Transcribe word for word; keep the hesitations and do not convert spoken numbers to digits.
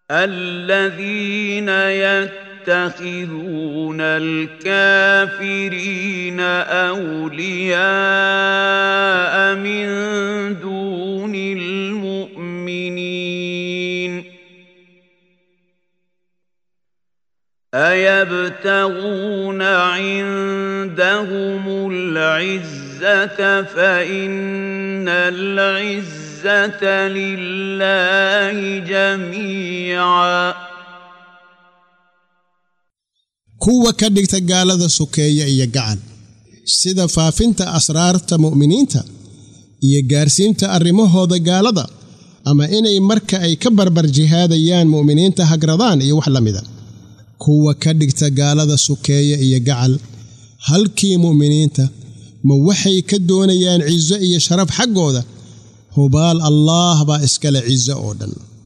الذين يتخذون الكافرين أولياء من دون المؤمنين أيبتغون عندهم العزة فإن العزة لله جميعا kuwa ka dhigta gaalada sokeeya iyo gacan sida faafinta asraarta mu'miniinta iyo gaarsiinta arrimahooda gaalada ama inay marka ay ka barbar jihaadayaan mu'miniinta hagradaan iyo wax lamida kuwa ka dhigta gaalada sokeeya iyo gacal halkii mu'miniinta ma waxay ka doonayaan cizo iyo sharaf xaggooda hubaal Allah baa iskala cizo oo dhan